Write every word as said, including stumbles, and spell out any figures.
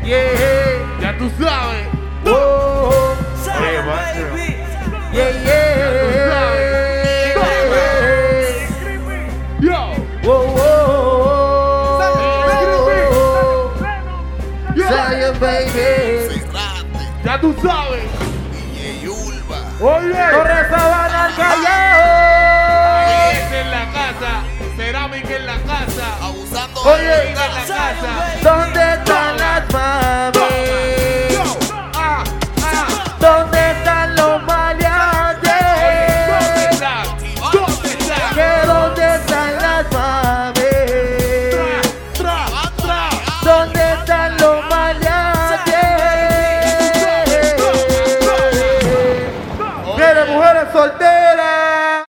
Yeah. Ya tú sabes. Oh, oh. Hey, macho. Yeah, yeah. Yo. Oh, oh, oh. Zion, baby. Ya tú sabes. D J Ulva. Oye. Corre Sabana al callao. En la casa. Cerámica en la casa. Abusando Oye. de En la casa. ¿Dónde están las mami? Ah, ah. ¿Dónde están los maleantes? ¿Dónde están? ¿Dónde están? ¿Que dónde están las mami? Tra, tra. ¿Dónde están los maleantes? ¿Quiere mujeres solteras?